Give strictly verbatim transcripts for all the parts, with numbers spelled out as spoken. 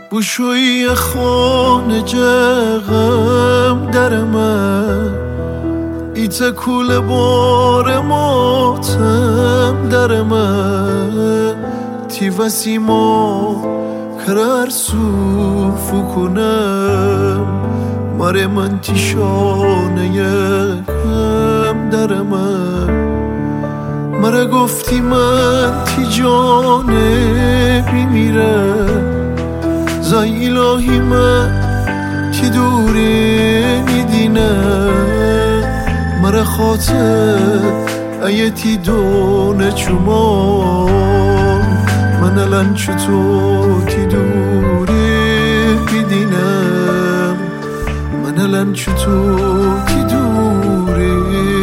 بوشوی خانه جغم در من ایت کول بار ماتم در من تی وسیما کرر سوفو کنم مره من تیشانه یکم در من مره گفتی من تی جانه بیمیرم زای الهی من تی دوره میدینه مره خاطر ایه تی دونه چومان من الان چطور تی دوره میدینم من الان چطور تی دوره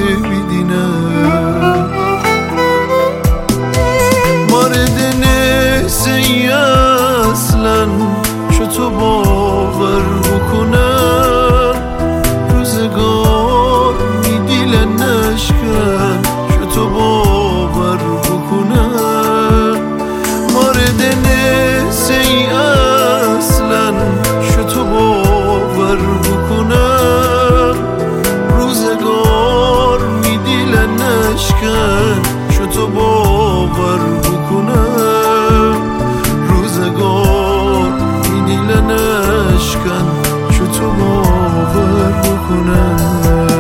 میدینم مارد نسی اصلا چطور باور بکنم روزگار میدیل نشکن چطور باور بکنم مارد نسی اصلا چطور باور بکنم روزگار میدیل نشکن چطور باور بکنم روزگار میدیل نشکن چطور باور بکنم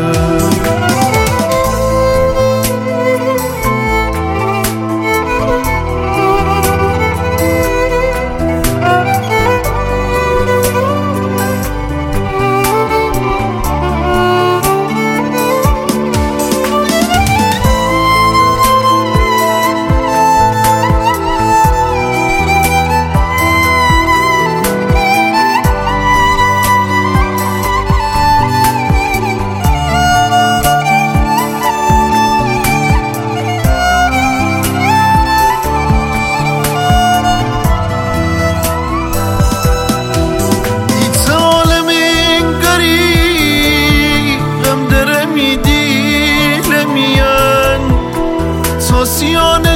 سیان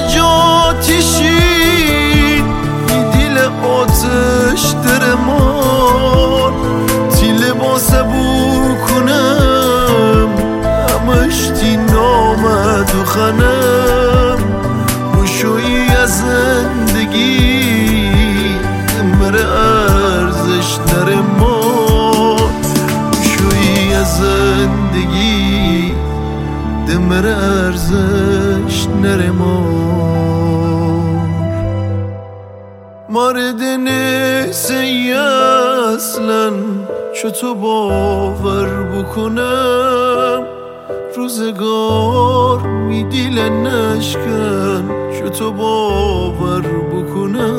جاتیشی دیل آتش در من تی لباس بو کنم همش تی نامد و خنم بوشوی از زندگی مره ارزش در ما بوشوی از زندگی دمر ارزش نره مار مارد نسی اصلا چطور باور بکنم روزگار میدیل نشکن چطور باور بکنم